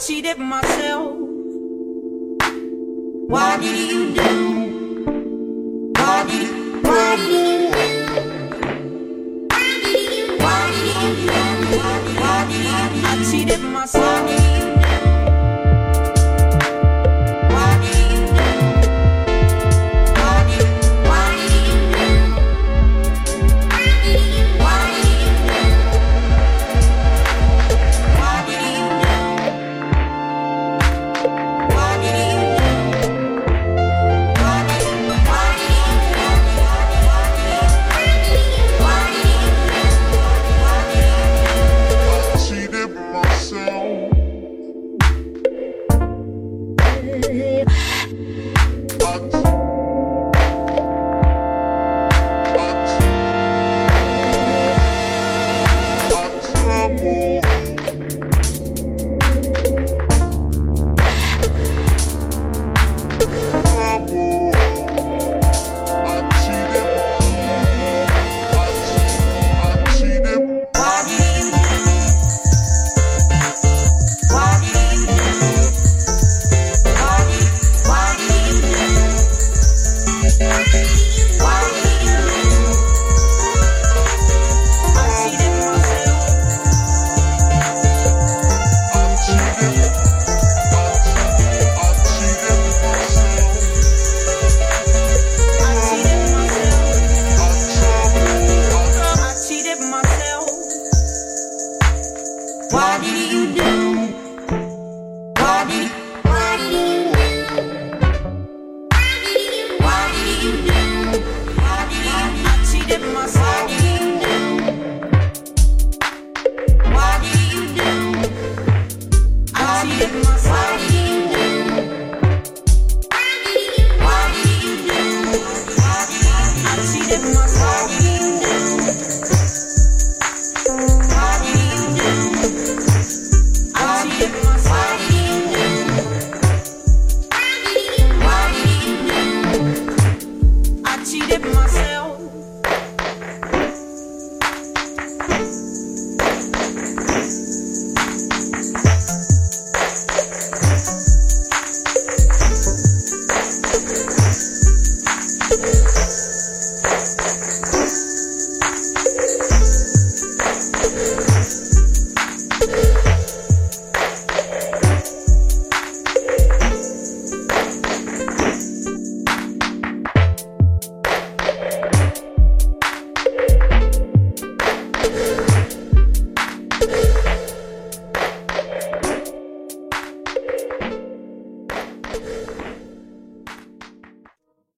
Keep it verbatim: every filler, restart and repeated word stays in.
cheated myself. Why did you do? Why did you? Why did you do? Why did you do? Why did you do? I cheated myself. Why did you do? Why did Why did you do? Why did you do? Why did you? I cheated myself. Why did you do? I cheated myself. Why did you do? I cheated myself. Yeah.